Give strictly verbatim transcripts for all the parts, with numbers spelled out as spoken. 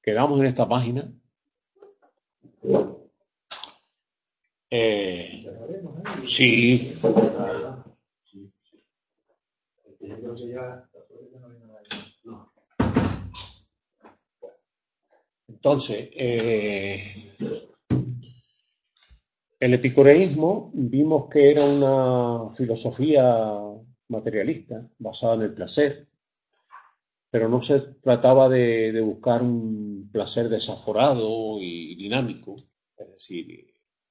quedamos en esta página. Eh, sí. Entonces, eh, el epicureísmo vimos que era una filosofía materialista basada en el placer, pero no se trataba de, de buscar un placer desaforado y dinámico, es decir,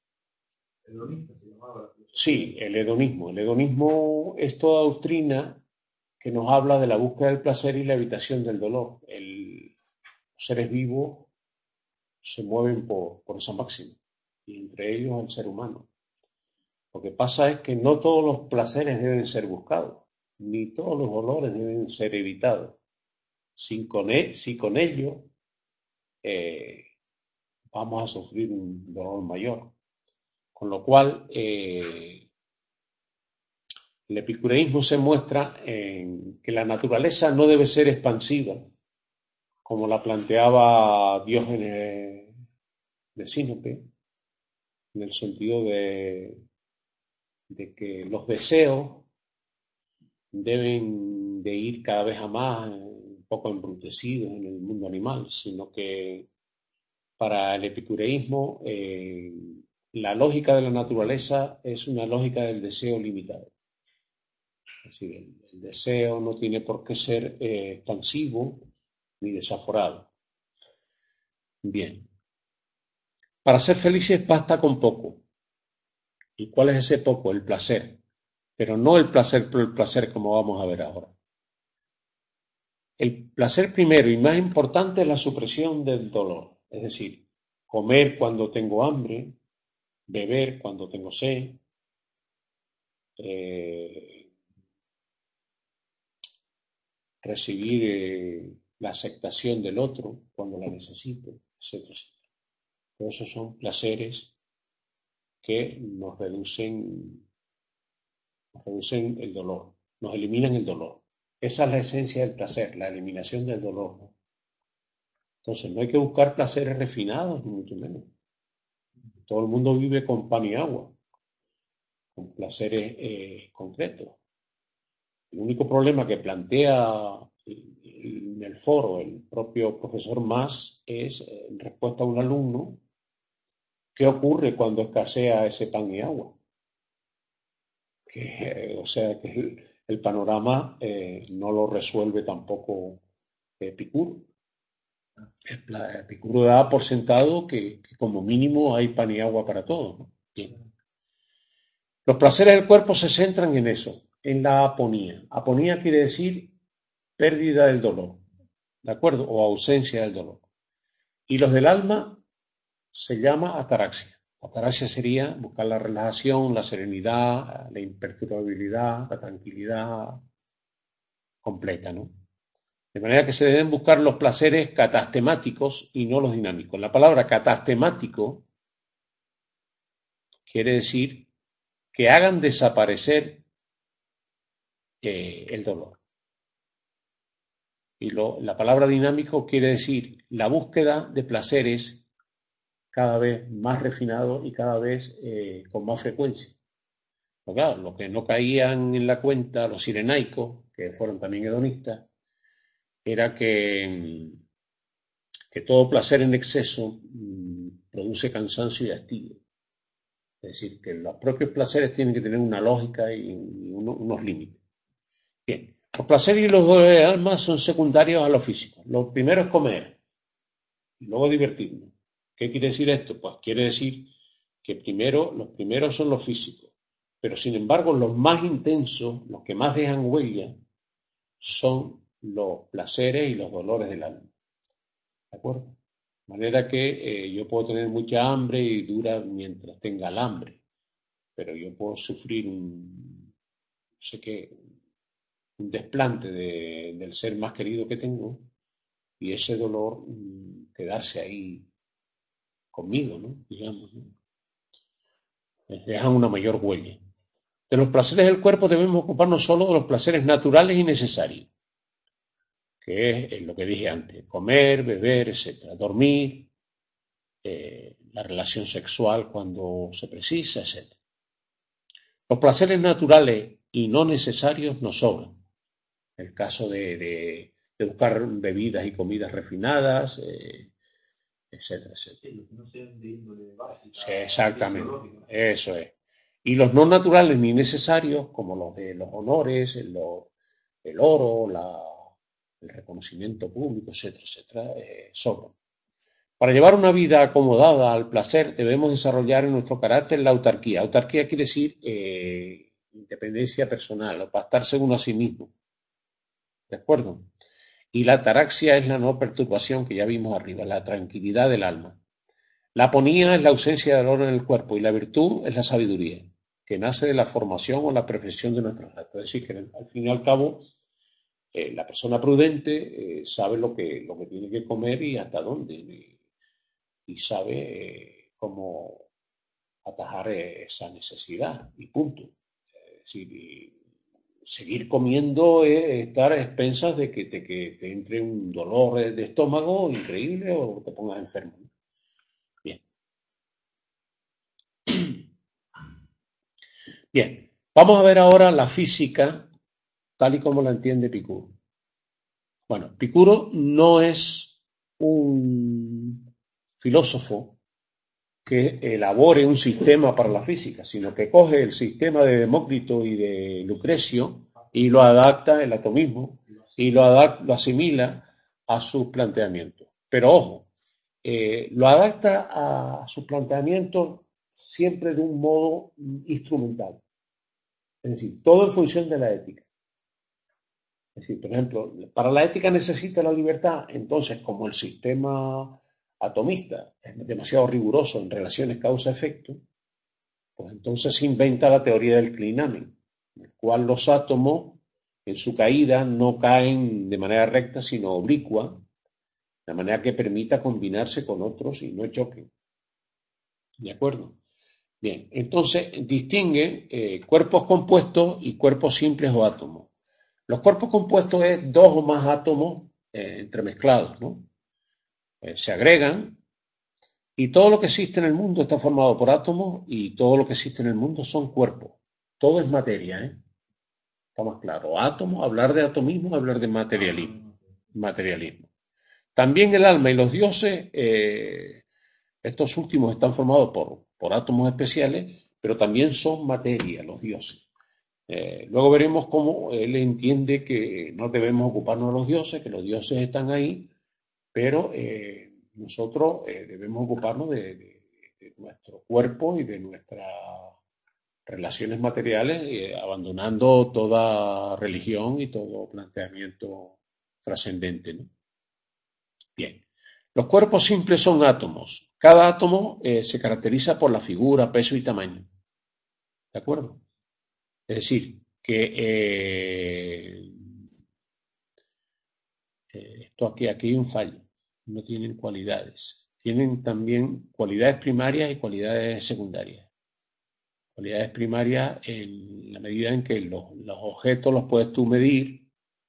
sí, el hedonismo. El hedonismo es toda doctrina que nos habla de la búsqueda del placer y la evitación del dolor. El, los seres vivos se mueven por, por esa máxima, y entre ellos el ser humano. Lo que pasa es que no todos los placeres deben ser buscados, ni todos los dolores deben ser evitados. Si con, e, si con ello eh, vamos a sufrir un dolor mayor. Con lo cual, eh, el epicureísmo se muestra en que la naturaleza no debe ser expansiva, como la planteaba Diógenes de Sinope, en el sentido de, de que los deseos deben de ir cada vez a más, un poco embrutecidos en el mundo animal, sino que para el epicureísmo eh, la lógica de la naturaleza es una lógica del deseo limitado. Es decir, el, el deseo no tiene por qué ser eh, expansivo ni desaforado. Bien. Para ser felices basta con poco. ¿Y cuál es ese poco? El placer. Pero no el placer por el placer como vamos a ver ahora. El placer primero y más importante es la supresión del dolor. Es decir, comer cuando tengo hambre, beber cuando tengo sed, eh, recibir eh, la aceptación del otro cuando la necesito, etcétera. Todos esos son placeres que nos reducen, nos reducen el dolor, nos eliminan el dolor. Esa es la esencia del placer, la eliminación del dolor, ¿no? Entonces no hay que buscar placeres refinados, ni mucho menos. Todo el mundo vive con pan y agua, con placeres eh, concretos. El único problema que plantea en el foro el propio profesor Mas es, en respuesta a un alumno, ¿qué ocurre cuando escasea ese pan y agua? Que, o sea, que el, el panorama eh, no lo resuelve tampoco Epicuro. Epicuro da por sentado que, que como mínimo hay pan y agua para todos, ¿no? Bien. Los placeres del cuerpo se centran en eso, en la aponía. Aponía quiere decir pérdida del dolor, ¿de acuerdo? O ausencia del dolor. Y los del alma se llama ataraxia. Ataraxia sería buscar la relajación, la serenidad, la imperturbabilidad, la tranquilidad completa, ¿no? De manera que se deben buscar los placeres catastemáticos y no los dinámicos. La palabra catastemático quiere decir que hagan desaparecer eh, el dolor. Y lo, la palabra dinámico quiere decir la búsqueda de placeres cada vez más refinados y cada vez eh, con más frecuencia. Pero claro, los que no caían en la cuenta, los sirenaicos, que fueron también hedonistas, era que, que todo placer en exceso mmm, produce cansancio y hastío. Es decir, que los propios placeres tienen que tener una lógica y, y uno, unos límites. Bien, los placeres y los dolores de alma son secundarios a los físicos. Lo primero es comer y luego divertirnos. ¿Qué quiere decir esto? Pues quiere decir que primero, los primeros son los físicos, pero sin embargo los más intensos, los que más dejan huella, son los placeres y los dolores del alma. ¿De acuerdo? De manera que eh, yo puedo tener mucha hambre y dura mientras tenga el hambre, pero yo puedo sufrir un, no sé qué, un desplante de, del ser más querido que tengo y ese dolor mmm, quedarse ahí conmigo, ¿no? Digamos, ¿no? Dejan una mayor huella. De los placeres del cuerpo debemos ocuparnos solo de los placeres naturales y necesarios, que es lo que dije antes, comer, beber, etcétera, dormir, eh, la relación sexual cuando se precisa, etcétera. Los placeres naturales y no necesarios nos sobran. El caso de, de, de buscar bebidas y comidas refinadas, eh, etcétera, etcétera. No sean de índole básica, Sí, exactamente, fisiológica. eso es. Y los no naturales ni necesarios, como los de los honores, el, lo- el oro, la, el reconocimiento público, etcétera, etcétera, eh, sobran. Para llevar una vida acomodada al placer, debemos desarrollar en nuestro carácter la autarquía. Autarquía quiere decir eh, independencia personal, o bastarse uno a sí mismo. ¿De acuerdo? Y la ataraxia es la no perturbación que ya vimos arriba, la tranquilidad del alma. La aponía es la ausencia de dolor en el cuerpo y la virtud es la sabiduría, que nace de la formación o la perfección de nuestros actos. Es decir, que al fin y al cabo, eh, la persona prudente eh, sabe lo que, lo que tiene que comer y hasta dónde, y, y sabe eh, cómo atajar eh, esa necesidad, y punto. Es decir, y seguir comiendo es estar a expensas de que te, que te entre un dolor de estómago increíble o te pongas enfermo. Bien. Bien, vamos a ver ahora la física tal y como la entiende Epicuro. Bueno, Epicuro no es un filósofo que elabore un sistema para la física, sino que coge el sistema de Demócrito y de Lucrecio y lo adapta, el atomismo, y lo, adapta, lo asimila a sus planteamientos. Pero ojo, eh, lo adapta a sus planteamientos siempre de un modo instrumental. Es decir, todo en función de la ética. Es decir, por ejemplo, para la ética necesita la libertad, entonces como el sistema atomista es demasiado riguroso en relaciones causa-efecto, pues entonces se inventa la teoría del clinamen, en el cual los átomos en su caída no caen de manera recta, sino oblicua, de manera que permita combinarse con otros y no choquen. ¿De acuerdo? Bien, entonces distingue eh, cuerpos compuestos y cuerpos simples o átomos. Los cuerpos compuestos es dos o más átomos eh, entremezclados, ¿no? Eh, se agregan y todo lo que existe en el mundo está formado por átomos y todo lo que existe en el mundo son cuerpos. Todo es materia, ¿eh? Está más claro. Átomos, hablar de atomismo, hablar de materialismo. Materialismo. También el alma y los dioses, eh, estos últimos están formados por, por átomos especiales, pero también son materia, los dioses. Eh, luego veremos cómo él entiende que no debemos ocuparnos de los dioses, que los dioses están ahí, pero eh, nosotros eh, debemos ocuparnos de, de, de, nuestro cuerpo y de nuestras relaciones materiales, eh, abandonando toda religión y todo planteamiento trascendente, ¿no? Bien. Los cuerpos simples son átomos. Cada átomo eh, se caracteriza por la figura, peso y tamaño. ¿De acuerdo? Es decir, que eh, eh, esto aquí, aquí hay un fallo. No tienen cualidades. Tienen también cualidades primarias y cualidades secundarias. Cualidades primarias en la medida en que los, los objetos los puedes tú medir.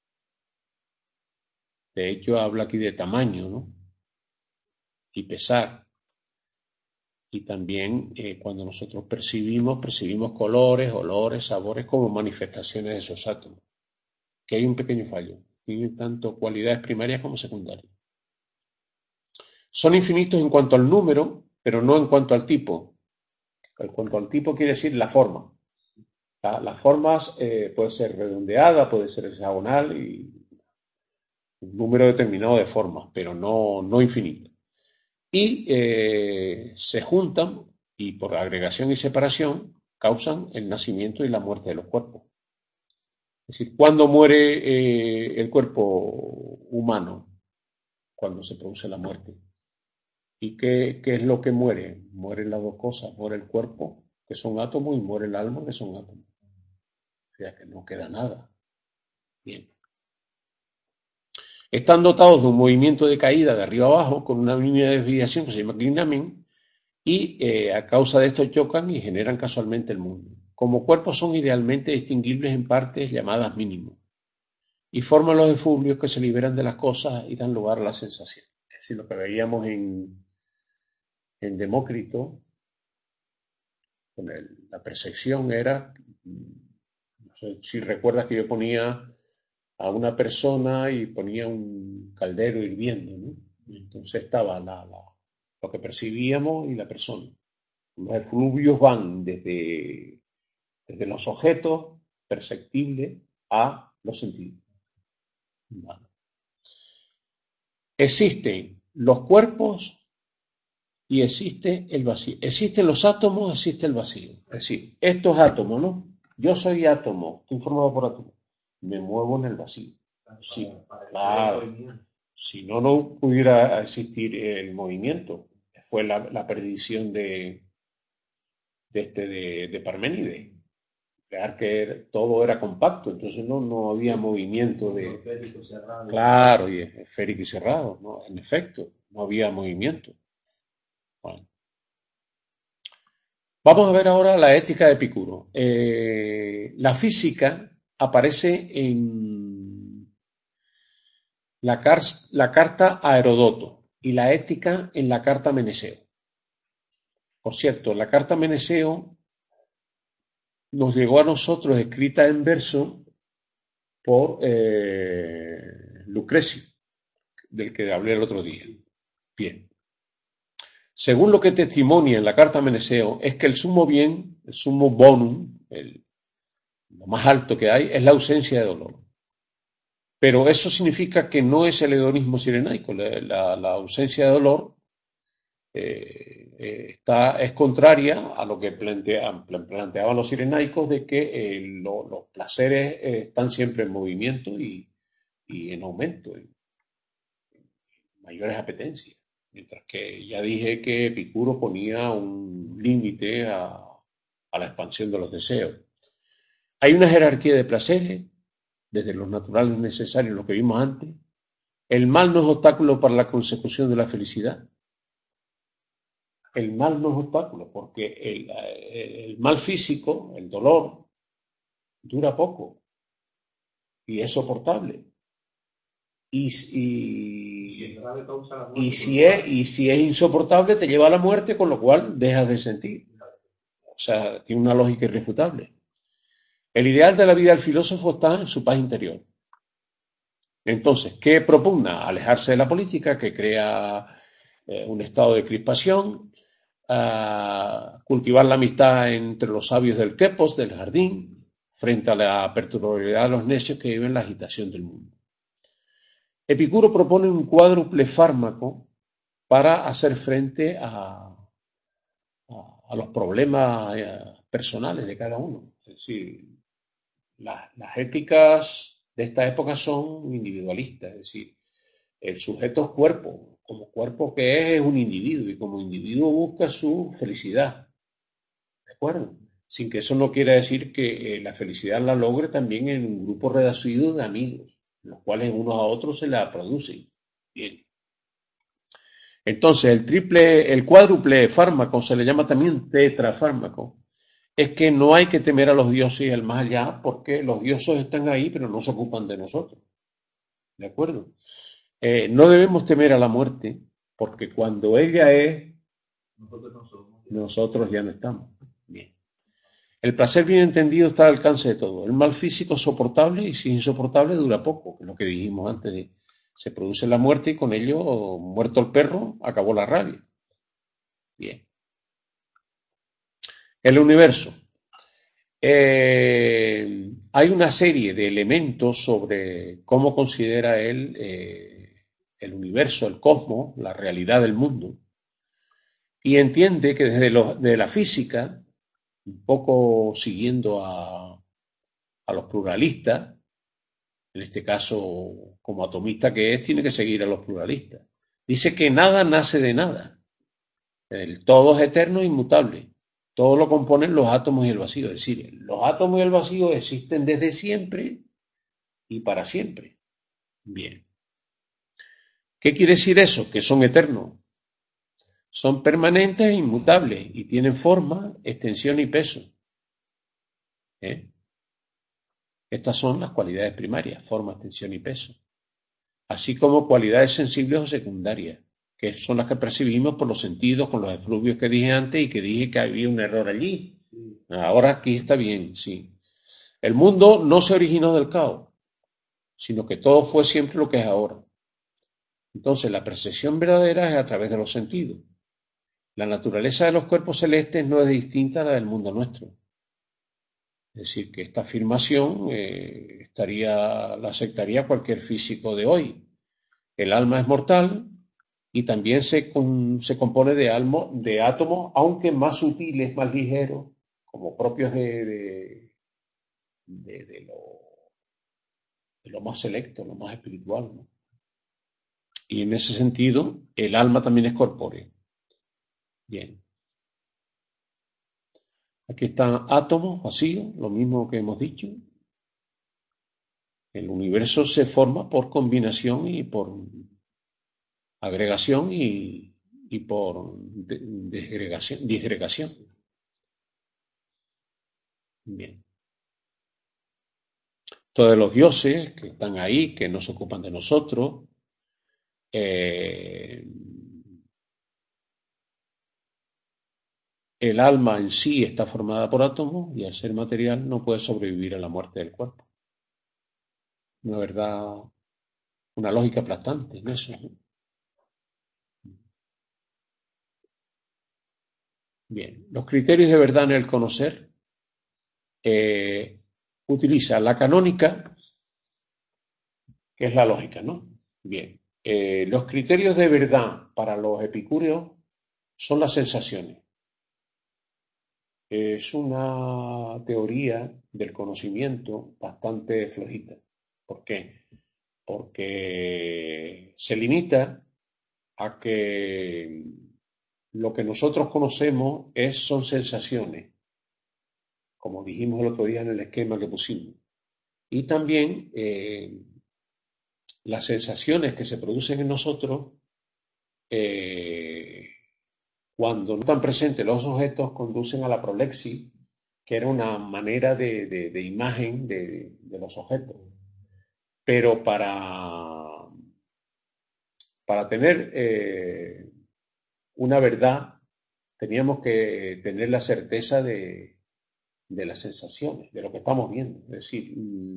De hecho, habla aquí de tamaño, ¿no? Y pesar. Y también eh, cuando nosotros percibimos, percibimos colores, olores, sabores como manifestaciones de esos átomos. Que hay un pequeño fallo. Tienen tanto cualidades primarias como secundarias. Son infinitos en cuanto al número, pero no en cuanto al tipo. En cuanto al tipo quiere decir la forma. La, las formas eh, puede ser redondeada, puede ser hexagonal y un número determinado de formas, pero no, no infinito. Y eh, se juntan y por agregación y separación causan el nacimiento y la muerte de los cuerpos. Es decir, ¿cuándo muere eh, el cuerpo humano? Cuando se produce la muerte. ¿Y qué, qué es lo que muere? Mueren las dos cosas. Muere el cuerpo, que son átomos, y muere el alma, que son átomos. O sea que no queda nada. Bien. Están dotados de un movimiento de caída de arriba abajo con una línea de desviación que se llama inclinamen y eh, a causa de esto chocan y generan casualmente el mundo. Como cuerpos son idealmente distinguibles en partes llamadas mínimos y forman los efluvios que se liberan de las cosas y dan lugar a la sensación. Es decir, lo que veíamos en, en Demócrito, con el, la percepción era, no sé si recuerdas que yo ponía a una persona y ponía un caldero hirviendo, ¿no? Y entonces estaba la, la, lo que percibíamos y la persona. Los efluvios van desde, desde los objetos perceptibles a los sentidos. Vale. Existen los cuerpos y existe el vacío. Existen los átomos, existe el vacío. Es decir, estos átomos, ¿no? Yo soy átomo, estoy formado por átomos. Me muevo en el vacío. Sí, claro. Si no, no pudiera existir el movimiento. Fue la, la perdición de, de, este, de, de Parménides. Crear que todo era compacto, entonces no, no había movimiento de... Claro, y esférico y cerrado, ¿no? En efecto, no había movimiento. Bueno. Vamos a ver ahora la ética de Epicuro. Eh, la física aparece en la, car la carta a Herodoto y la ética en la carta a Meneceo. Por cierto, la carta a Meneceo nos llegó a nosotros escrita en verso por eh, Lucrecio, del que hablé el otro día. Bien. Según lo que testimonia en la carta a Meneceo, es que el sumo bien, el sumo bonum, el, lo más alto que hay, es la ausencia de dolor. Pero eso significa que no es el hedonismo sirenaico. La, la, la ausencia de dolor eh, eh, está, es contraria a lo que plantea, planteaban los sirenaicos de que eh, lo, los placeres eh, están siempre en movimiento y, y en aumento, en mayores apetencias. Mientras que ya dije que Epicuro ponía un límite a, a la expansión de los deseos. Hay una jerarquía de placeres, desde los naturales necesarios, lo que vimos antes. El mal no es obstáculo para la consecución de la felicidad. El mal no es obstáculo, porque el, el mal físico, el dolor, dura poco y es soportable. Y, y, y, si es, y si es insoportable, te lleva a la muerte, con lo cual dejas de sentir. O sea, tiene una lógica irrefutable. El ideal de la vida del filósofo está en su paz interior. Entonces, ¿qué propugna? Alejarse de la política, que crea eh, un estado de crispación, uh, cultivar la amistad entre los sabios del Quepos, del jardín, frente a la perturbabilidad de los necios que viven la agitación del mundo. Epicuro propone un cuádruple fármaco para hacer frente a, a, a los problemas eh, personales de cada uno. Es decir, la, las éticas de esta época son individualistas, es decir, el sujeto es cuerpo, como cuerpo que es, es un individuo, y como individuo busca su felicidad, ¿de acuerdo? Sin que eso no quiera decir que eh, la felicidad la logre también en un grupo reducido de amigos, los cuales unos a otros se la producen. Bien. Entonces, el triple, el cuádruple fármaco, se le llama también tetrafármaco, es que no hay que temer a los dioses y al más allá, porque los dioses están ahí, pero no se ocupan de nosotros. ¿De acuerdo? Eh, no debemos temer a la muerte, porque cuando ella es, nosotros ya no estamos. Bien. El placer bien entendido está al alcance de todo. El mal físico es soportable, y si es insoportable dura poco, que es lo que dijimos antes. De, se produce la muerte y con ello, muerto el perro, acabó la rabia. Bien. El universo. Eh, hay una serie de elementos sobre cómo considera él eh, el universo, el cosmos, la realidad del mundo, y entiende que desde lo, de la física, un poco siguiendo a, a los pluralistas, en este caso como atomista que es, tiene que seguir a los pluralistas. Dice que nada nace de nada, el todo es eterno e inmutable. Todo lo componen los átomos y el vacío. Es decir, los átomos y el vacío existen desde siempre y para siempre. Bien. ¿Qué quiere decir eso? Que son eternos. Son permanentes e inmutables y tienen forma, extensión y peso. ¿Eh? Estas son las cualidades primarias, forma, extensión y peso, así como cualidades sensibles o secundarias, que son las que percibimos por los sentidos, con los efluvios que dije antes y que dije que había un error allí. Ahora aquí está bien, sí. El mundo no se originó del caos, sino que todo fue siempre lo que es ahora. Entonces, la percepción verdadera es a través de los sentidos. La naturaleza de los cuerpos celestes no es distinta a la del mundo nuestro. Es decir, que esta afirmación eh, estaría, la aceptaría cualquier físico de hoy. El alma es mortal y también se, con, se compone de, almo, de átomos, aunque más sutiles, más ligeros, como propios de, de, de, de, lo, de lo más selecto, lo más espiritual, ¿no? Y en ese sentido, el alma también es corpórea. Bien. Aquí están átomos vacíos, lo mismo que hemos dicho. El universo se forma por combinación y por agregación y, y por disgregación, disgregación. Bien. Todos los dioses que están ahí, que no se ocupan de nosotros, eh, el alma en sí está formada por átomos y al ser material no puede sobrevivir a la muerte del cuerpo. Una verdad, una lógica aplastante en eso, ¿no? Bien, los criterios de verdad en el conocer eh, utiliza la canónica, que es la lógica, ¿no? Bien, eh, los criterios de verdad para los epicúreos son las sensaciones. Es una teoría del conocimiento bastante flojita. ¿Por qué? Porque se limita a que lo que nosotros conocemos es, son sensaciones, como dijimos el otro día en el esquema que pusimos. Y también eh, las sensaciones que se producen en nosotros, eh, cuando no están presentes los objetos, conducen a la prolexis, que era una manera de, de, de imagen de, de los objetos. Pero para, para tener eh, una verdad, teníamos que tener la certeza de, de las sensaciones, de lo que estamos viendo. Es decir,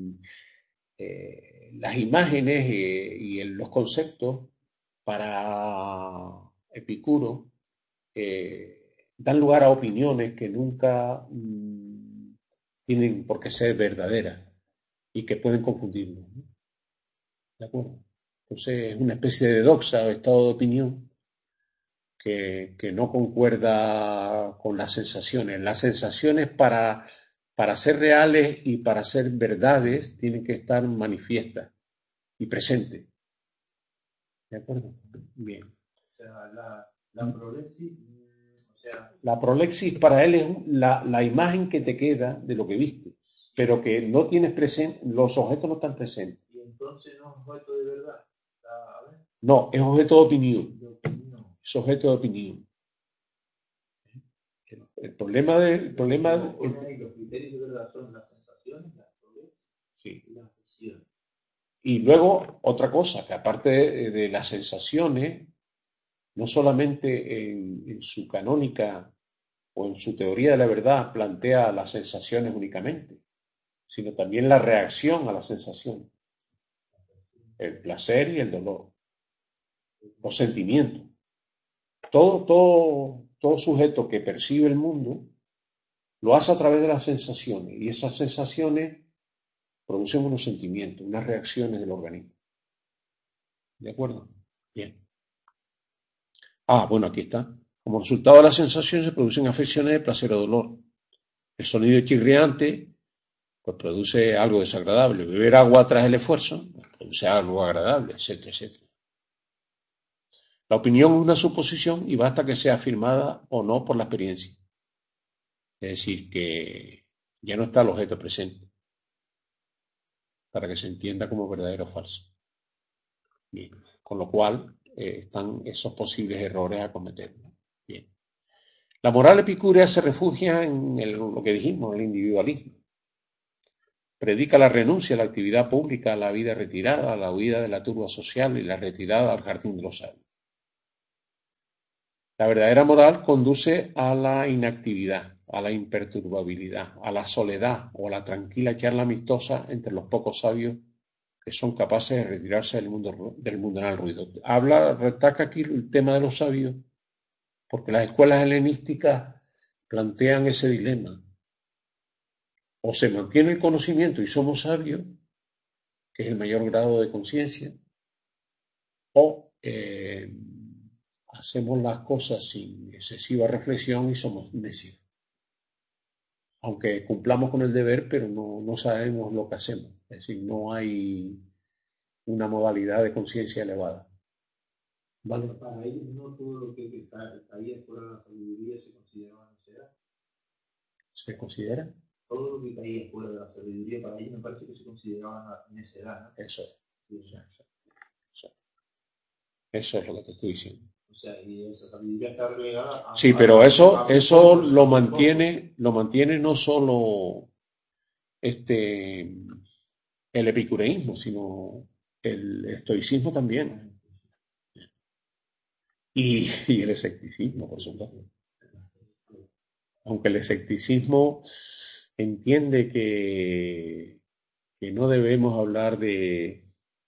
eh, las imágenes eh, y el, los conceptos para Epicuro eh, dan lugar a opiniones que nunca mmm, tienen por qué ser verdaderas y que pueden confundirnos, ¿no? ¿De acuerdo? Entonces es una especie de doxa o estado de opinión que, que no concuerda con las sensaciones. Las sensaciones para, para ser reales y para ser verdades tienen que estar manifiestas y presentes. ¿De acuerdo? Bien. O sea, la, la prolexis, o sea... La prolexis para él es la, la imagen que te queda de lo que viste, pero que no tienes presente, los objetos no están presentes. Y entonces no es objeto de verdad. A ver. No, es objeto de opinión. De opinión. Es objeto de opinión. El problema de, el problema de, el, los criterios de verdad son las sensaciones, las prolexis, sí, y las visiones. Y luego otra cosa, que aparte de, de las sensaciones, no solamente en, en su canónica o en su teoría de la verdad plantea las sensaciones únicamente, sino también la reacción a las sensaciones, el placer y el dolor, los sentimientos. Todo, todo, todo sujeto que percibe el mundo lo hace a través de las sensaciones y esas sensaciones producen unos sentimientos, unas reacciones del organismo. ¿De acuerdo? Bien. Ah, bueno, aquí está. Como resultado de la sensación se producen afecciones de placer o dolor. El sonido chirriante pues produce algo desagradable. Beber agua tras el esfuerzo pues, produce algo agradable, etcétera, etcétera. La opinión es una suposición y basta que sea afirmada o no por la experiencia. Es decir, que ya no está el objeto presente para que se entienda como verdadero o falso. Bien. Con lo cual eh, están esos posibles errores a cometer. Bien. La moral epicúrea se refugia en el, lo que dijimos, el individualismo. Predica la renuncia a la actividad pública, a la vida retirada, a la huida de la turba social y la retirada al jardín de los sabios. La verdadera moral conduce a la inactividad, a la imperturbabilidad, a la soledad o a la tranquila charla amistosa entre los pocos sabios que son capaces de retirarse del mundo, del mundanal ruido. Habla, retaca aquí el tema de los sabios, porque las escuelas helenísticas plantean ese dilema. O se mantiene el conocimiento y somos sabios, que es el mayor grado de conciencia, o eh, hacemos las cosas sin excesiva reflexión y somos necios. Aunque cumplamos con el deber, pero no, no sabemos lo que hacemos. Es decir, no hay una modalidad de conciencia elevada. ¿Vale? Para ellos no todo lo que caía fuera de la sabiduría se consideraba necedad. ¿Se considera? Todo lo que caía fuera de la sabiduría para ellos me parece que se consideraba necedad, ¿no? Eso es. Sí. Eso, eso. Eso es lo que te estoy diciendo. O sea, y esa sabiduría está relegada a... Sí, pero eso, eso lo mantiene, lo mantiene no solo este, el epicureísmo, sino el estoicismo también. Y, y el escepticismo, por supuesto. Aunque el escepticismo entiende que, que no debemos hablar de,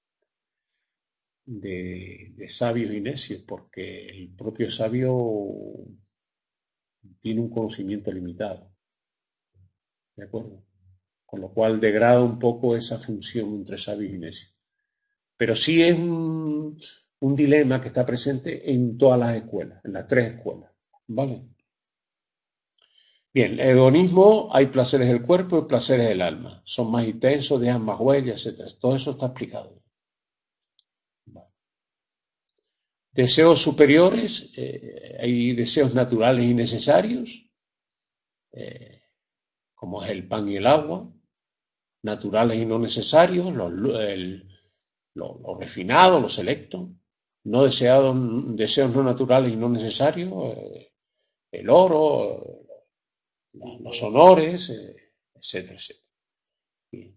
de, de sabios y necios, porque el propio sabio tiene un conocimiento limitado. ¿De acuerdo? Con lo cual degrada un poco esa función entre sabios y necios. Pero sí es un, un dilema que está presente en todas las escuelas, en las tres escuelas. ¿Vale? Bien, el hedonismo, hay placeres del cuerpo y placeres del alma. Son más intensos, dejan más huellas, etcétera. Todo eso está explicado. Vale. Deseos superiores, eh, hay deseos naturales y necesarios, eh, como es el pan y el agua, naturales y no necesarios, los, el, lo, lo refinado, lo selecto, no deseados, deseos no naturales y no necesarios, eh, el oro, los, los honores, eh, etcétera, etcétera. Bien.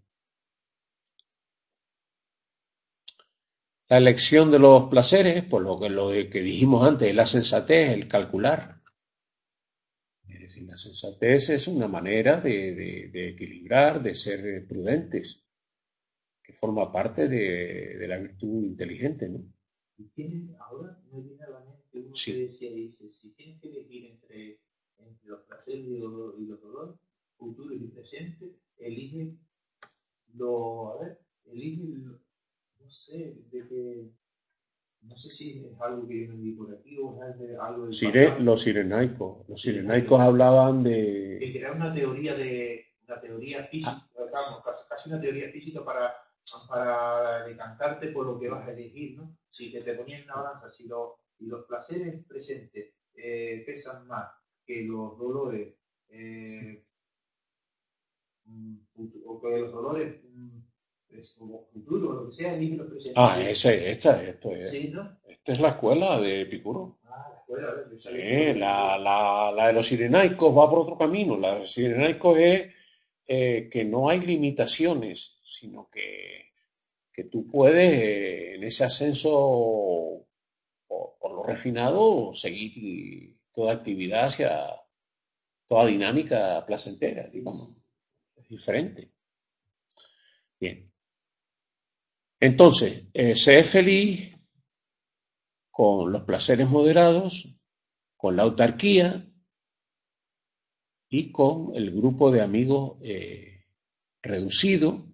La elección de los placeres, por lo que, lo que dijimos antes, la sensatez, el calcular. Es decir, la sensatez es una manera de, de, de equilibrar, de ser prudentes, que forma parte de, de la virtud inteligente, ¿no? Y tienen, ahora me viene a la mente uno Sí. que decía, dice, si tienes que elegir entre, entre los placeres y los, y los dolores, futuros y presentes, elige lo, a ver, elige, lo, no sé, de que, no sé si es algo que yo me vi por aquí o es de, algo del Sire, pasado. los sirenaicos, los Sirenaicos. sirenaicos hablaban de... Que crear una teoría de, una teoría física, Ah. digamos, casi, casi una teoría física para, para decantarte por lo que vas a elegir, ¿no? Si te, te ponían en una balanza, si, lo, si los placeres presentes eh, pesan más que los dolores, eh, o que los dolores mm, es, o futuros, o lo que sea, elige los presentes. Ah, ese, esta, esto es, ¿Sí, no? esta es la escuela de Epicuro. Ah, la escuela, a ver, yo sabía Eh, que la, la, la de los sirenaicos va por otro camino. La de los sirenaicos es eh, que no hay limitaciones, sino que, que tú puedes, eh, en ese ascenso por, por lo refinado, seguir toda actividad hacia toda dinámica placentera, digamos. Es diferente. Bien. Entonces, eh, sé feliz con los placeres moderados, con la autarquía y con el grupo de amigos eh, reducido,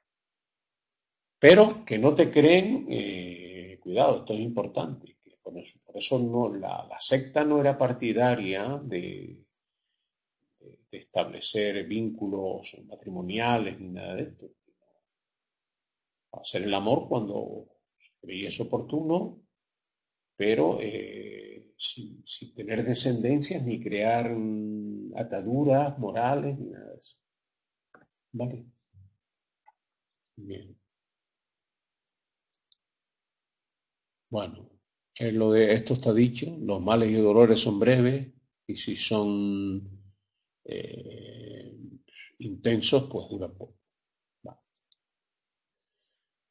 pero que no te creen, eh, cuidado, esto es importante, que por eso, por eso no, la, la secta no era partidaria de, de, de establecer vínculos matrimoniales ni nada de esto. Hacer el amor cuando creyese oportuno, pero eh, sin, sin tener descendencias ni crear mm, ataduras morales ni nada de eso. ¿Vale? Bien. Bueno, eh, lo de esto está dicho, los males y dolores son breves y si son eh, intensos, pues duran poco.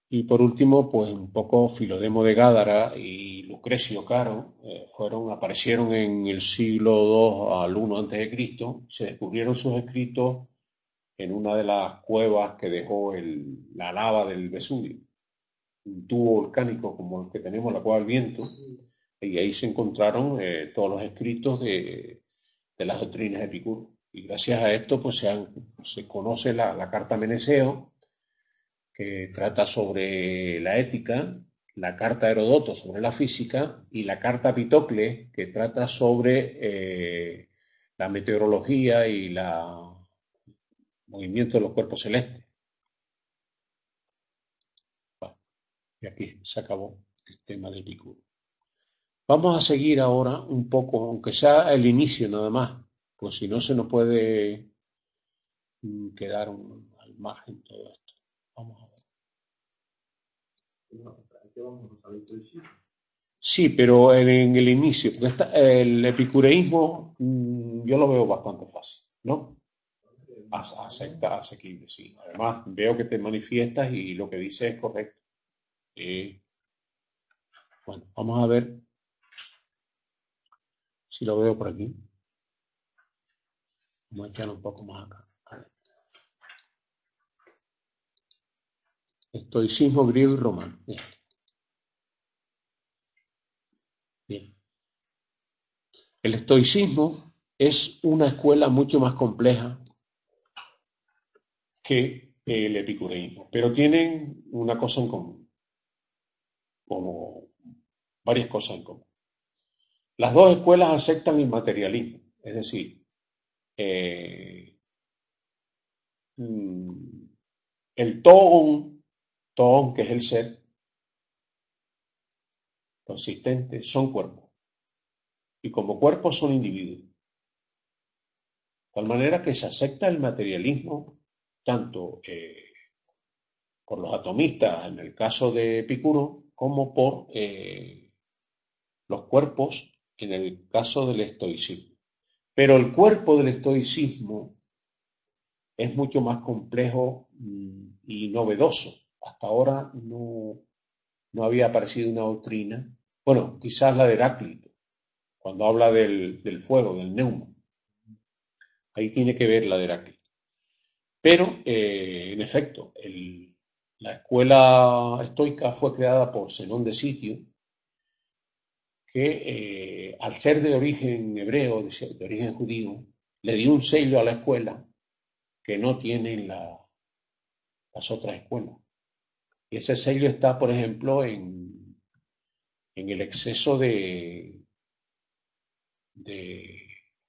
Y por último, pues un poco Filodemo de Gádara y Lucrecio Caro eh, fueron, aparecieron en el siglo dos al uno antes de Cristo. Se descubrieron sus escritos en una de las cuevas que dejó el, la lava del Vesubio, un tubo volcánico como el que tenemos, la cueva del viento, y ahí se encontraron eh, todos los escritos de, de las doctrinas de Epicuro. Y gracias a esto, pues se, han, se conoce la, la carta Meneceo, que trata sobre la ética, la carta de Herodoto sobre la física y la carta Pitocles, que trata sobre eh, la meteorología y el movimiento de los cuerpos celestes. Bueno, y aquí se acabó el tema de Epicuro. Vamos a seguir ahora un poco, aunque sea el inicio nada más, pues si no se nos puede quedar un, al margen todo esto. Vamos a ver. Sí, pero en, en el inicio, porque esta, el epicureísmo mmm, yo lo veo bastante fácil, ¿no? Acepta, asequible, sí. Además, veo que te manifiestas y lo que dices es correcto. Eh, bueno, vamos a ver si lo veo por aquí. Vamos a echar un poco más acá. Vale. Estoicismo griego y romano. Bien. Bien. El estoicismo es una escuela mucho más compleja que el epicureísmo, pero tienen una cosa en común, como varias cosas en común. Las dos escuelas aceptan el materialismo, es decir, eh, el toon, toon, que es el ser consistente, son cuerpos, y como cuerpos son individuos. De tal manera que se acepta el materialismo tanto eh, por los atomistas, en el caso de Epicuro, como por eh, los cuerpos, en el caso del estoicismo. Pero el cuerpo del estoicismo es mucho más complejo y novedoso. Hasta ahora no, no había aparecido una doctrina, bueno, quizás la de Heráclito, cuando habla del, del fuego, del neuma. Ahí tiene que ver la de Heráclito. Pero, eh, en efecto, el, la escuela estoica fue creada por Zenón de Sitio, que eh, al ser de origen hebreo, de, de origen judío, le dio un sello a la escuela que no tienen la, las otras escuelas. Y ese sello está, por ejemplo, en, en el exceso de, de,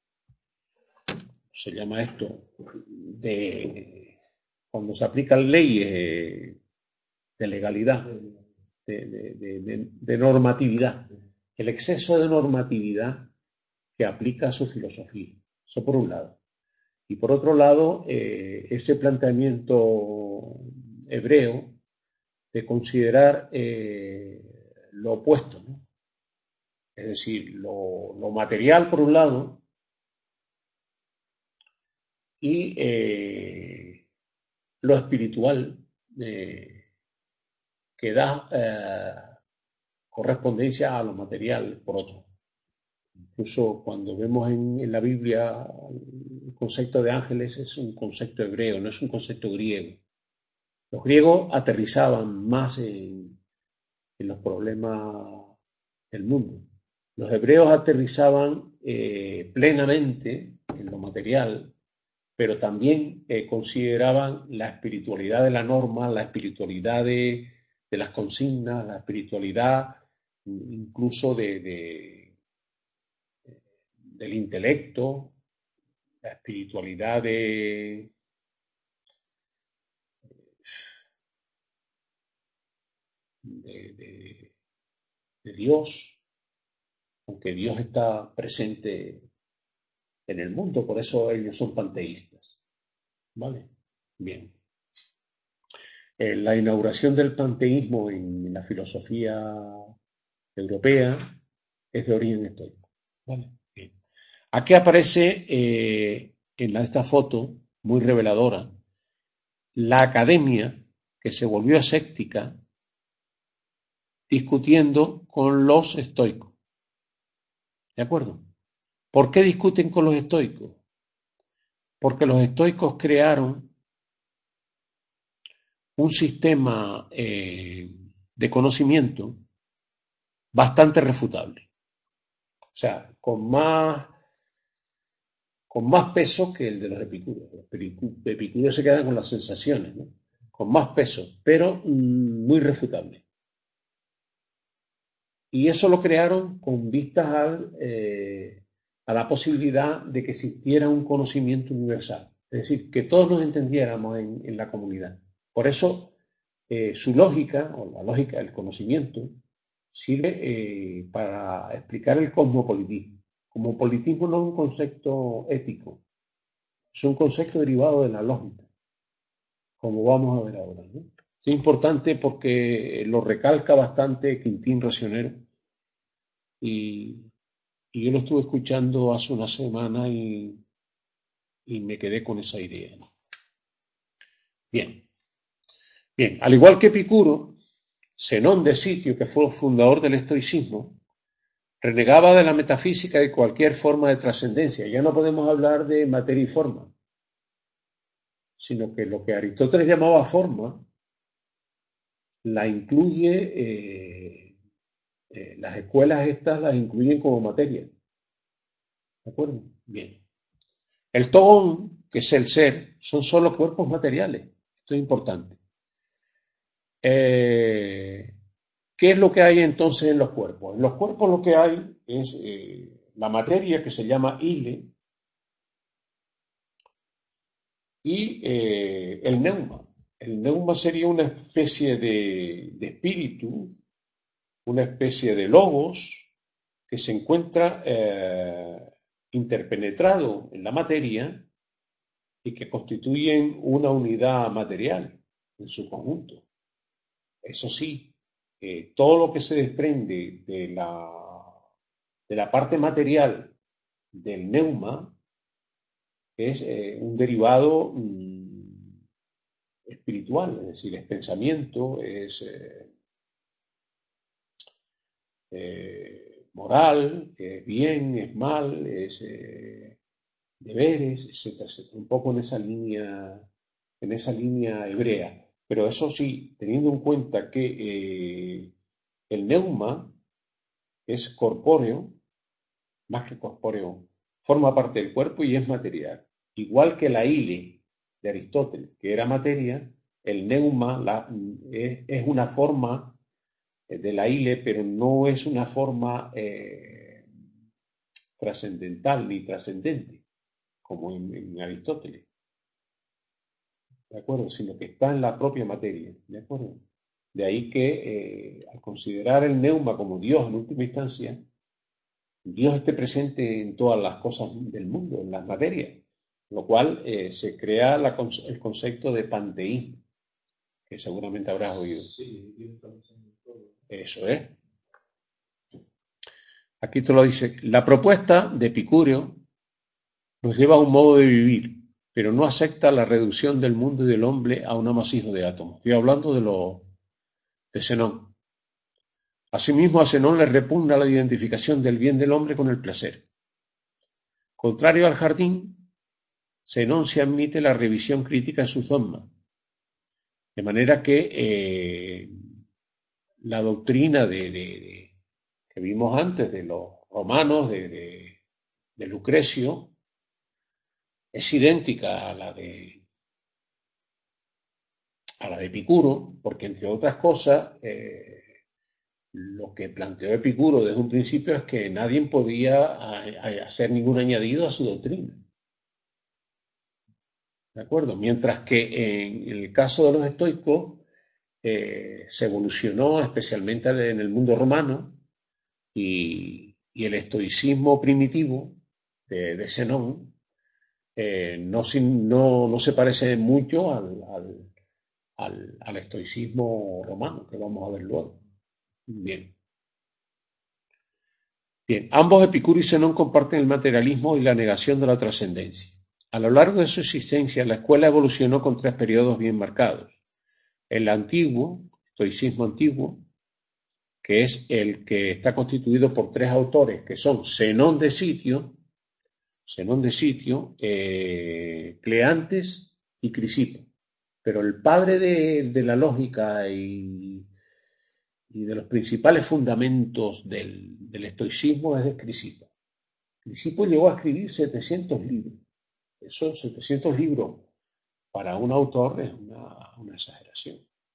se llama esto, de cuando se aplican leyes de legalidad, de, de, de, de normatividad, el exceso de normatividad que aplica a su filosofía. Eso por un lado. Y por otro lado, eh, ese planteamiento hebreo de considerar eh, lo opuesto, ¿no? Es decir, lo, lo material por un lado y eh, lo espiritual eh, que da eh, correspondencia a lo material por otro. Incluso cuando vemos en, en la Biblia el concepto de ángeles es un concepto hebreo, no es un concepto griego. Los griegos aterrizaban más en, en los problemas del mundo. Los hebreos aterrizaban eh, plenamente en lo material, pero también eh, consideraban la espiritualidad de la norma, la espiritualidad de, de las consignas, la espiritualidad incluso de, de, del intelecto, la espiritualidad de, de, de, de Dios, aunque Dios está presente en el mundo, por eso ellos son panteístas. ¿Vale? Bien. Eh, la inauguración del panteísmo en la filosofía europea es de origen estoico. ¿Vale? Bien. Aquí aparece eh, en la, esta foto, muy reveladora, la academia que se volvió escéptica discutiendo con los estoicos. ¿De acuerdo? ¿Por qué discuten con los estoicos? Porque los estoicos crearon un sistema eh, de conocimiento bastante refutable. O sea, con más, con más peso que el de los epicúreos. Los epicúreos se quedan con las sensaciones, ¿no? Con más peso, pero mmm, muy refutable. Y eso lo crearon con vistas al, eh, a la posibilidad de que existiera un conocimiento universal. Es decir, que todos nos entendiéramos en, en la comunidad. Por eso, eh, su lógica, o la lógica del conocimiento, sirve eh, para explicar el cosmopolitismo. Cosmopolitismo no es un concepto ético, es un concepto derivado de la lógica, como vamos a ver ahora, ¿no? Es importante porque lo recalca bastante Quintín Racionero y, y yo lo estuve escuchando hace una semana y, y me quedé con esa idea, ¿no? Bien, bien, al igual que Epicuro, Zenón de Sitio, que fue el fundador del estoicismo, renegaba de la metafísica y cualquier forma de trascendencia. Ya no podemos hablar de materia y forma, sino que lo que Aristóteles llamaba forma, la incluye, eh, eh, las escuelas estas las incluyen como materia. ¿De acuerdo? Bien. El togón, que es el ser, son solo cuerpos materiales. Esto es importante. Eh, ¿Qué es lo que hay entonces en los cuerpos? En los cuerpos lo que hay es eh, la materia que se llama ile y eh, el neuma. El neuma sería una especie de, de espíritu, una especie de logos que se encuentra eh, interpenetrado en la materia y que constituyen una unidad material en su conjunto. Eso sí, eh, todo lo que se desprende de la, de la parte material del neuma es eh, un derivado mmm, espiritual, es decir, es pensamiento, es eh, eh, moral, es bien, es mal, es eh, deberes, etcétera, etcétera. Un poco en esa línea, en esa línea hebrea. Pero eso sí, teniendo en cuenta que eh, el neuma es corpóreo, más que corpóreo, forma parte del cuerpo y es material. Igual que la ile de Aristóteles, que era materia, el neuma la, es, es, una forma de la ile, pero no es una forma eh, trascendental ni trascendente, como en, en Aristóteles. ¿De acuerdo? Sino que está en la propia materia. ¿De acuerdo? De ahí que eh, al considerar el neuma como Dios en última instancia, Dios esté presente en todas las cosas del mundo, en las materias, lo cual eh, se crea la, el concepto de panteísmo, que seguramente habrás oído. Sí, Dios está presente en todo. Eso es. Aquí te lo dice. La propuesta de Epicúreo nos lleva a un modo de vivir, pero no acepta la reducción del mundo y del hombre a un amasijo de átomos. Estoy hablando de, lo, de Zenón. Asimismo, a Zenón le repugna la identificación del bien del hombre con el placer. Contrario al jardín, Zenón se admite la revisión crítica en sus dogmas. De manera que eh, la doctrina de, de, de, que vimos antes de los romanos, de, de, de Lucrecio, es idéntica a la de a la de Epicuro, porque entre otras cosas, eh, lo que planteó Epicuro desde un principio es que nadie podía a, a hacer ningún añadido a su doctrina. ¿De acuerdo? Mientras que en el caso de los estoicos eh, se evolucionó especialmente en el mundo romano y, y el estoicismo primitivo de, de Zenón eh, no, no, no se parece mucho al, al, al, al estoicismo romano, que vamos a ver luego. Bien. Bien, ambos Epicuro y Zenón comparten el materialismo y la negación de la trascendencia. A lo largo de su existencia, la escuela evolucionó con tres periodos bien marcados. El antiguo, estoicismo antiguo, que es el que está constituido por tres autores, que son Zenón de Sitio, Zenón de Sitio, eh, Cleantes y Crisipo. Pero el padre de, de la lógica y, y de los principales fundamentos del, del estoicismo es de Crisipo. Crisipo llegó a escribir setecientos libros. Esos setecientos libros para un autor es una, una exageración.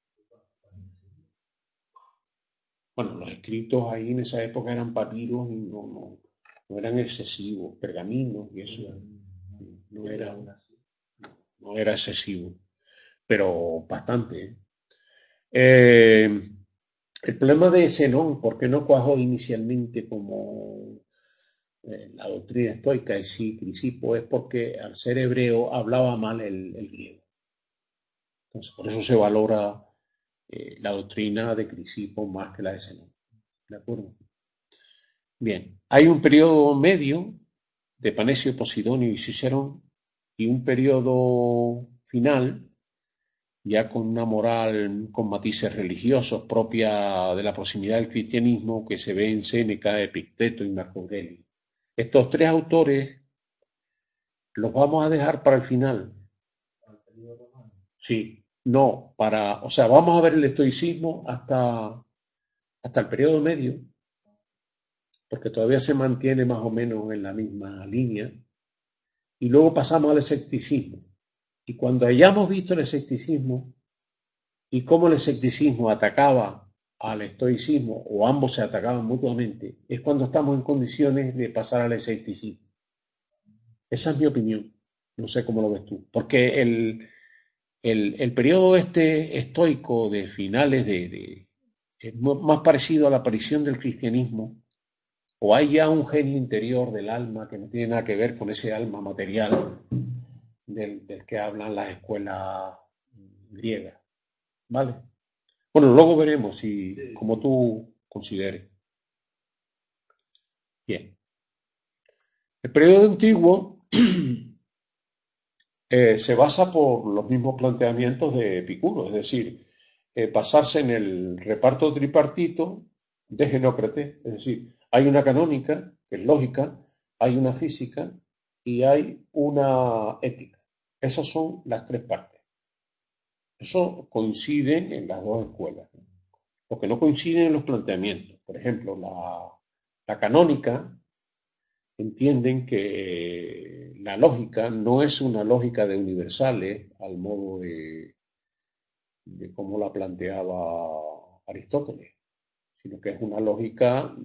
Bueno, los escritos ahí en esa época eran papiros y no, no, no eran excesivos, pergaminos y eso no era, no era excesivo, pero bastante. ¿eh? Eh, el problema de Zenón, ¿por qué no cuajó inicialmente como eh, la doctrina estoica y sí Crisipo? Es porque al ser hebreo hablaba mal el, el griego. Entonces, por eso se valora eh, la doctrina de Crisipo más que la de Zenón. ¿De acuerdo? Bien, hay un periodo medio de Panecio, Posidonio y Cicerón y un periodo final ya con una moral con matices religiosos propia de la proximidad del cristianismo que se ve en Séneca, Epicteto y Marco Aurelio. Estos tres autores los vamos a dejar para el final. Sí, no, para, o sea, vamos a ver el estoicismo hasta, hasta el periodo medio, porque todavía se mantiene más o menos en la misma línea, y luego pasamos al escepticismo. Y cuando hayamos visto el escepticismo y cómo el escepticismo atacaba al estoicismo, o ambos se atacaban mutuamente, es cuando estamos en condiciones de pasar al escepticismo. Esa es mi opinión. No sé cómo lo ves tú. Porque el, el, el periodo este estoico de finales de, de es más parecido a la aparición del cristianismo, o hay ya un genio interior del alma que no tiene nada que ver con ese alma material del, del que hablan las escuelas griegas. ¿Vale? Bueno, luego veremos si, como tú consideres. Bien. El periodo antiguo eh, se basa por los mismos planteamientos de Epicuro, es decir, eh, basarse en el reparto tripartito de Genócrates, es decir, hay una canónica, que es lógica, hay una física y hay una ética. Esas son las tres partes. Eso coinciden en las dos escuelas. Lo que no coinciden en los planteamientos. Por ejemplo, la, la canónica entienden que la lógica no es una lógica de universales al modo de, de cómo la planteaba Aristóteles, sino que es una lógica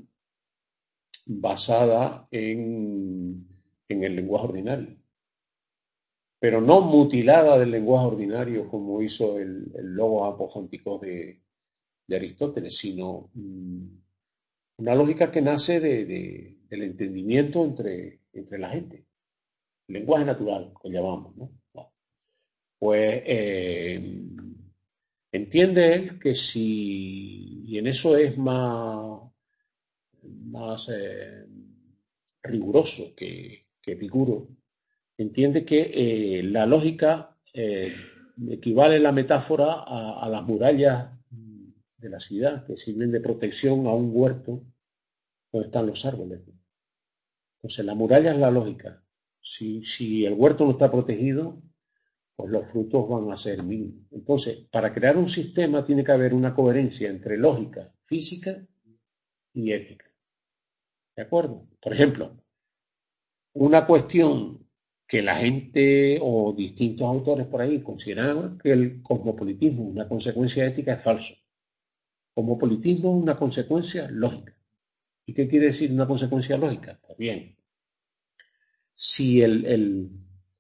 basada en, en el lenguaje ordinario, pero no mutilada del lenguaje ordinario como hizo el, el logos apofánticos de, de Aristóteles, sino mmm, una lógica que nace de, de, del entendimiento entre, entre la gente. El lenguaje natural, que llamamos, ¿no? Pues eh, entiende él que si, y en eso es más, más eh, riguroso que, que Epicuro, entiende que eh, la lógica eh, equivale la metáfora a, a las murallas de la ciudad, que sirven de protección a un huerto donde están los árboles. Entonces, la muralla es la lógica. Si, si el huerto no está protegido, pues los frutos van a ser mínimos. Entonces, para crear un sistema tiene que haber una coherencia entre lógica, física y ética. ¿De acuerdo? Por ejemplo, una cuestión que la gente o distintos autores por ahí consideraban que el cosmopolitismo, una consecuencia ética, es falso. Cosmopolitismo es una consecuencia lógica. ¿Y qué quiere decir una consecuencia lógica? Pues bien, si el, el,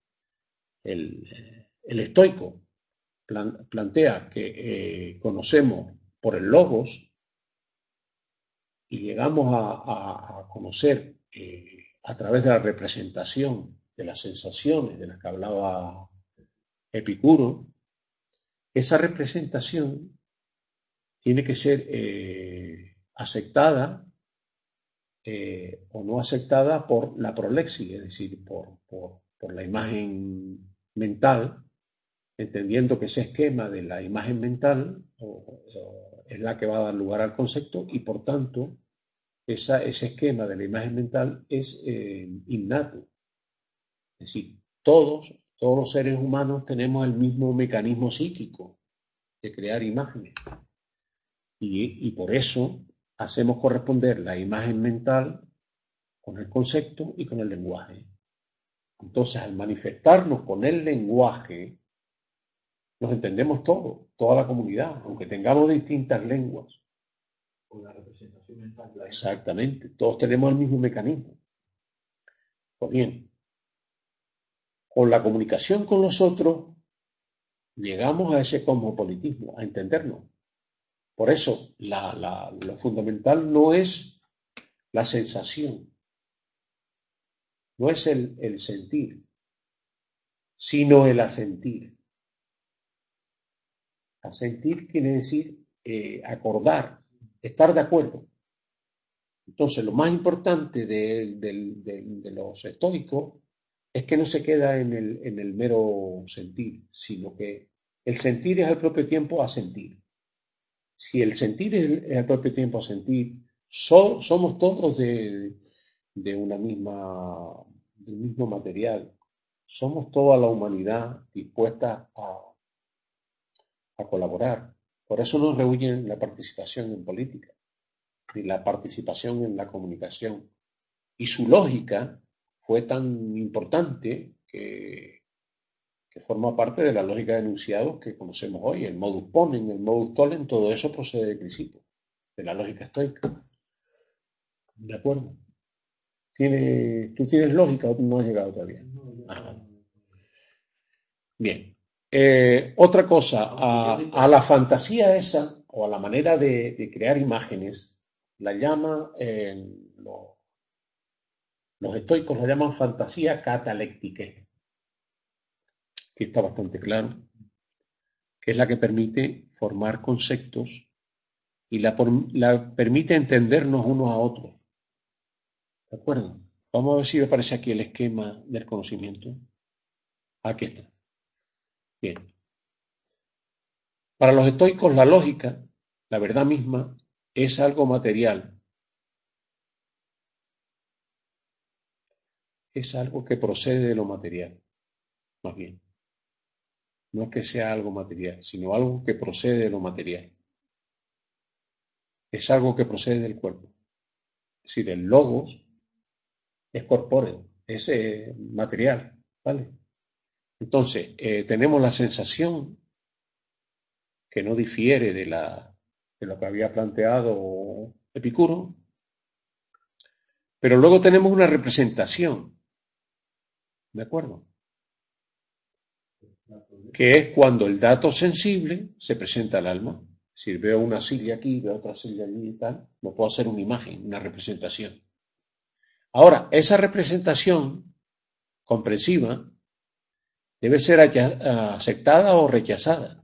el, el estoico plan, plantea que eh, conocemos por el logos y llegamos a, a, a conocer eh, a través de la representación de las sensaciones de las que hablaba Epicuro, esa representación tiene que ser eh, aceptada eh, o no aceptada por la prolexis, es decir, por, por, por la imagen mental, entendiendo que ese esquema de la imagen mental o, o es la que va a dar lugar al concepto y por tanto esa, ese esquema de la imagen mental es eh, innato. Es decir, todos, todos los seres humanos tenemos el mismo mecanismo psíquico de crear imágenes y, y por eso hacemos corresponder la imagen mental con el concepto y con el lenguaje. Entonces, al manifestarnos con el lenguaje, nos entendemos todos, toda la comunidad, aunque tengamos distintas lenguas. Con la representación mental. La Exactamente, todos tenemos el mismo mecanismo. Pues bien, con la comunicación con los otros, llegamos a ese cosmopolitismo, a entendernos. Por eso, la, la, lo fundamental no es la sensación, no es el, el sentir, sino el asentir. Asentir quiere decir eh, acordar, estar de acuerdo. Entonces, lo más importante de, de, de, de los estoicos es que no se queda en el, en el mero sentir, sino que el sentir es al propio tiempo asentir. Si el sentir es, es al propio tiempo asentir, so, somos todos de, de una misma, del mismo material. Somos toda la humanidad dispuesta a, a colaborar. Por eso nos rehuyen la participación en política y la participación en la comunicación. Y su lógica fue tan importante que, que forma parte de la lógica de enunciados que conocemos hoy, el modus ponens, el modus tollens, todo eso procede de Crisipo, de la lógica estoica. ¿De acuerdo? ¿Tiene, ¿Tú tienes lógica o no has llegado todavía? Ajá. Bien. Eh, otra cosa, a, a la fantasía esa, o a la manera de, de crear imágenes, la llama, eh, lo, los estoicos la llaman fantasía cataléctica, que está bastante claro, que es la que permite formar conceptos y la, la permite entendernos unos a otros. ¿De acuerdo? Vamos a ver si me aparece aquí el esquema del conocimiento. Aquí está. Bien. Para los estoicos la lógica, la verdad misma, es algo material. Es algo que procede de lo material, más bien. No es que sea algo material, sino algo que procede de lo material. Es algo que procede del cuerpo. Es decir, el logos es corpóreo, es eh, material, ¿vale? Entonces, eh, tenemos la sensación que no difiere de, la, de lo que había planteado Epicuro, pero luego tenemos una representación, ¿de acuerdo? Que es cuando el dato sensible se presenta al alma. Si veo una silla aquí, veo otra silla allí y tal, me puedo hacer una imagen, una representación. Ahora, esa representación comprensiva debe ser aceptada o rechazada.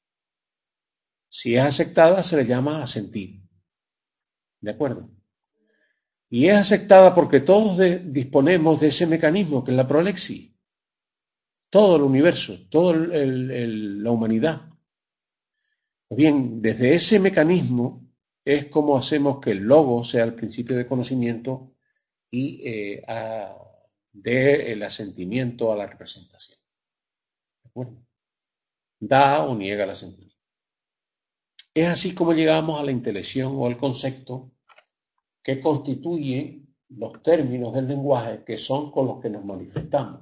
Si es aceptada, se le llama asentir. ¿De acuerdo? Y es aceptada porque todos de, disponemos de ese mecanismo que es la proalexis. Todo el universo, toda el, el, la humanidad. Pues bien, desde ese mecanismo es como hacemos que el logo sea el principio de conocimiento y eh, a, dé el asentimiento a la representación. ¿De acuerdo? Da o niega el asentimiento. Es así como llegamos a la intelección o al concepto que constituye los términos del lenguaje que son con los que nos manifestamos.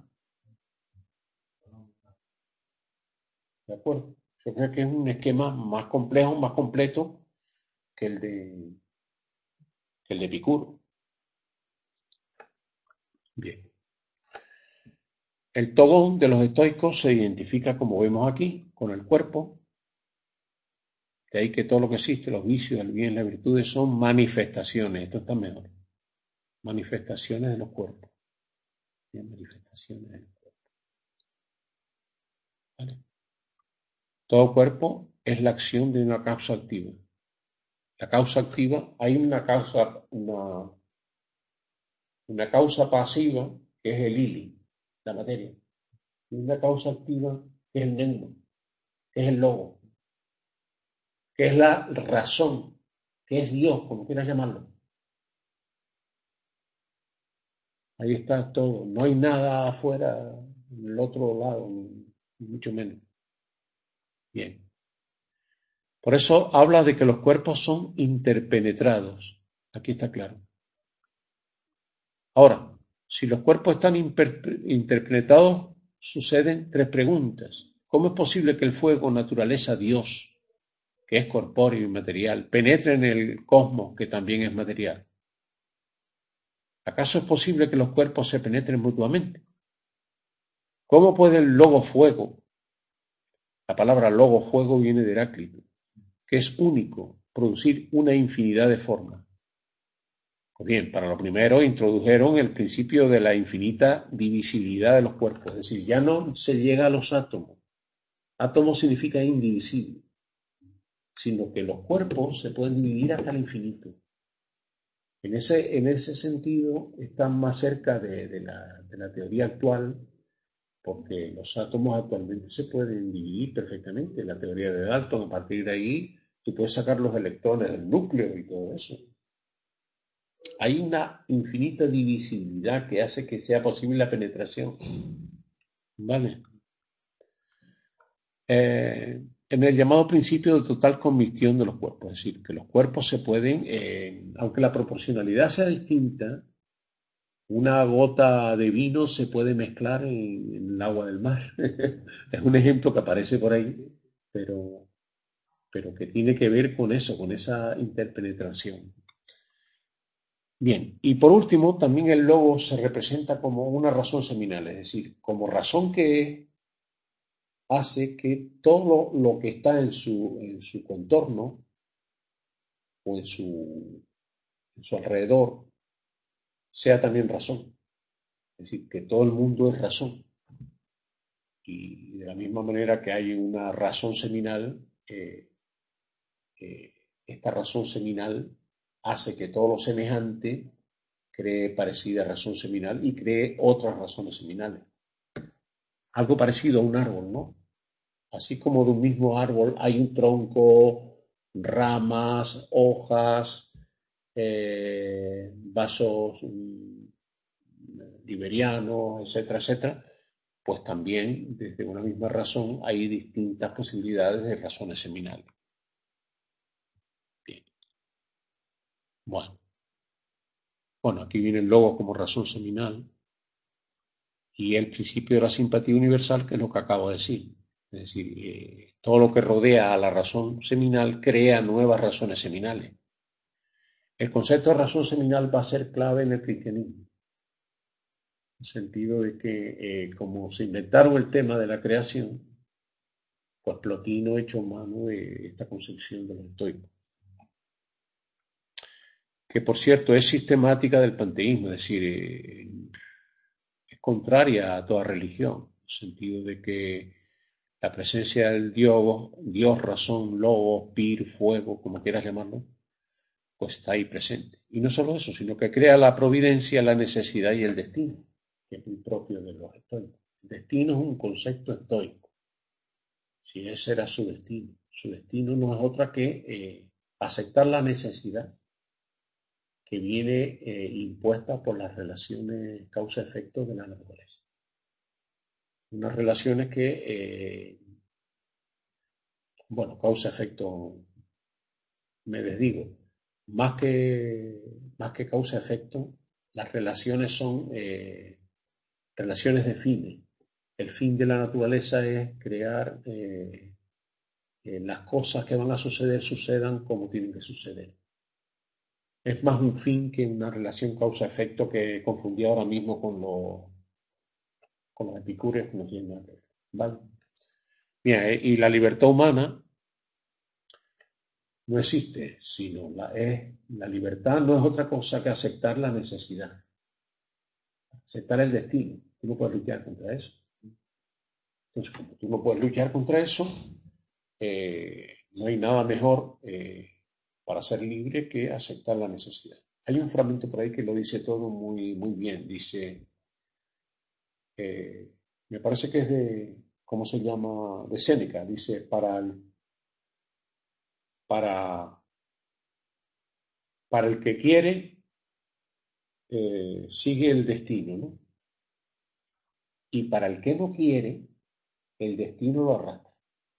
¿De acuerdo? Yo creo que es un esquema más complejo, más completo que el de, que el de Epicuro. Bien. El togón de los estoicos se identifica, como vemos aquí, con el cuerpo. De ahí que todo lo que existe, los vicios, el bien, las virtudes, son manifestaciones. Esto está mejor. Manifestaciones de los cuerpos. Bien, manifestaciones de los cuerpos. ¿Vale? Todo cuerpo es la acción de una causa activa. La causa activa, hay una causa, una, una causa pasiva que es el ili, la materia. Y una causa activa que es el neuma, que es el logo. que es la razón, que es Dios, como quieras llamarlo. Ahí está todo. No hay nada afuera, en el otro lado, ni mucho menos. Bien. Por eso habla de que los cuerpos son interpenetrados. Aquí está claro. Ahora, si los cuerpos están interpenetrados, suceden tres preguntas. ¿Cómo es posible que el fuego, naturaleza Dios, que es corpóreo y material, penetre en el cosmos, que también es material? ¿Acaso es posible que los cuerpos se penetren mutuamente? ¿Cómo puede el logo fuego? La palabra logo fuego viene de Heráclito, que es único, producir una infinidad de formas. Pues bien, para lo primero introdujeron el principio de la infinita divisibilidad de los cuerpos, es decir, ya no se llega a los átomos. Átomo significa indivisible, sino que los cuerpos se pueden dividir hasta el infinito. En ese, en ese sentido están más cerca de, de, la, de la teoría actual, porque los átomos actualmente se pueden dividir perfectamente. La teoría de Dalton, a partir de ahí, tú puedes sacar los electrones del núcleo y todo eso. Hay una infinita divisibilidad que hace que sea posible la penetración. ¿Vale? Eh, en el llamado principio de total convicción de los cuerpos, es decir, que los cuerpos se pueden, eh, aunque la proporcionalidad sea distinta, una gota de vino se puede mezclar en, en el agua del mar. Es un ejemplo que aparece por ahí, pero, pero que tiene que ver con eso, con esa interpenetración. Bien, y por último, también el logo se representa como una razón seminal, es decir, como razón que hace que todo lo, lo que está en su, en su contorno o en su, en su alrededor sea también razón. Es decir, que todo el mundo es razón. Y de la misma manera que hay una razón seminal, eh, eh, esta razón seminal hace que todo lo semejante cree parecida razón seminal y cree otras razones seminales. Algo parecido a un árbol, ¿no? Así como de un mismo árbol hay un tronco, ramas, hojas, eh, vasos mm, liberianos, etcétera, etcétera, pues también desde una misma razón hay distintas posibilidades de razones seminales. Bien. Bueno. Bueno, aquí viene el logo como razón seminal y el principio de la simpatía universal, que es lo que acabo de decir. Es decir, eh, todo lo que rodea a la razón seminal crea nuevas razones seminales. El concepto de razón seminal va a ser clave en el cristianismo, en el sentido de que, eh, como se inventaron el tema de la creación, pues Plotino echó mano de esta concepción de los estoicos, que por cierto es sistemática del panteísmo, es decir, eh, es contraria a toda religión, en el sentido de que la presencia del Dios, Dios, razón, logo, pir, fuego, como quieras llamarlo, pues está ahí presente. Y no solo eso, sino que crea la providencia, la necesidad y el destino, que es muy propio de los estoicos. El destino es un concepto estoico. Si ese era su destino, su destino no es otra que eh, aceptar la necesidad que viene eh, impuesta por las relaciones causa-efecto de la naturaleza. Unas relaciones que, eh, bueno, causa-efecto, me desdigo, más que, más que causa-efecto, las relaciones son eh, relaciones de fines. El fin de la naturaleza es crear eh, eh, las cosas que van a suceder sucedan como tienen que suceder. Es más un fin que una relación causa-efecto que confundí ahora mismo con, lo, con los epicúreos que no tienen nada que ver. ¿Vale? Mira, eh, y la libertad humana no existe, sino la, es, la libertad no es otra cosa que aceptar la necesidad, aceptar el destino. Tú no puedes luchar contra eso. Entonces, como tú no puedes luchar contra eso, eh, no hay nada mejor eh, para ser libre que aceptar la necesidad. Hay un fragmento por ahí que lo dice todo muy, muy bien. Dice, eh, me parece que es de, ¿cómo se llama? De Séneca. Dice, para el, para, para el que quiere, eh, sigue el destino, ¿no? Y para el que no quiere, el destino lo arrastra.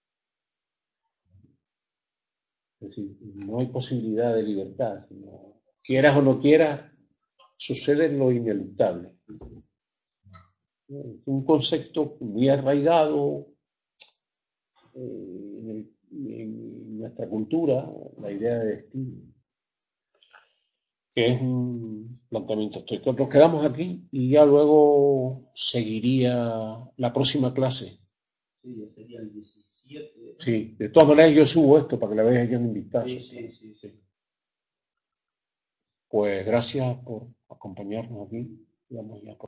Es decir, no hay posibilidad de libertad. Sino, quieras o no quieras, sucede lo ineluctable. Es un concepto muy arraigado eh, en, el, en nuestra cultura, la idea de destino, que es un planteamiento histórico. Nos quedamos aquí y ya luego seguiría la próxima clase. Sí, ya sería el diecisiete. Sí, de todas maneras yo subo esto para que le veáis ya un vistazo. Sí, sí, sí, sí. Pues gracias por acompañarnos aquí. Vamos ya por